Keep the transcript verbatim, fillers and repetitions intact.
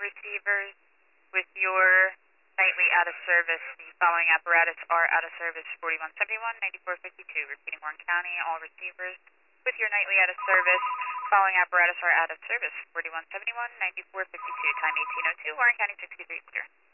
receivers with your nightly out of service. The following apparatus are out of service: forty-one seventy-one, ninety-four fifty-two. Repeating, Warren County, all receivers with your nightly out of service. Following apparatus are out of service: forty-one seventy-one, ninety-four fifty-two. Time eighteen oh two, Warren County six three clear.